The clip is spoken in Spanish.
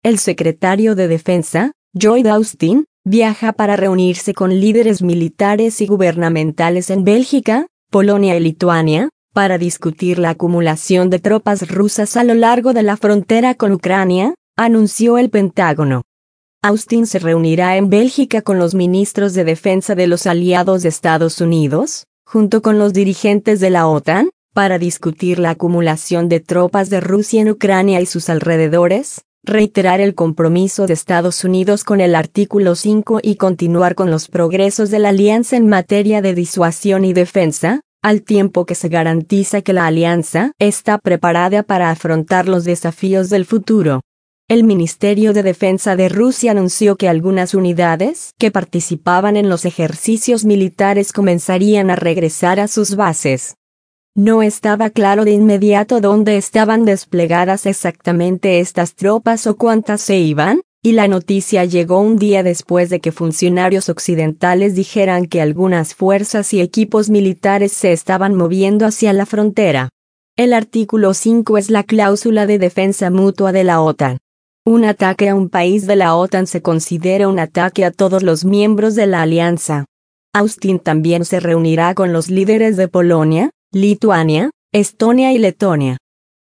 El secretario de Defensa, Lloyd Austin, viaja para reunirse con líderes militares y gubernamentales en Bélgica, Polonia y Lituania, para discutir la acumulación de tropas rusas a lo largo de la frontera con Ucrania, anunció el Pentágono. Austin se reunirá en Bélgica con los ministros de defensa de los aliados de Estados Unidos, junto con los dirigentes de la OTAN, para discutir la acumulación de tropas de Rusia en Ucrania y sus alrededores, reiterar el compromiso de Estados Unidos con el artículo 5 y continuar con los progresos de la alianza en materia de disuasión y defensa, al tiempo que se garantiza que la alianza está preparada para afrontar los desafíos del futuro. El Ministerio de Defensa de Rusia anunció que algunas unidades que participaban en los ejercicios militares comenzarían a regresar a sus bases. No estaba claro de inmediato dónde estaban desplegadas exactamente estas tropas o cuántas se iban, y la noticia llegó un día después de que funcionarios occidentales dijeran que algunas fuerzas y equipos militares se estaban moviendo hacia la frontera. El artículo 5 es la cláusula de defensa mutua de la OTAN. Un ataque a un país de la OTAN se considera un ataque a todos los miembros de la alianza. Austin también se reunirá con los líderes de Polonia, Lituania, Estonia y Letonia.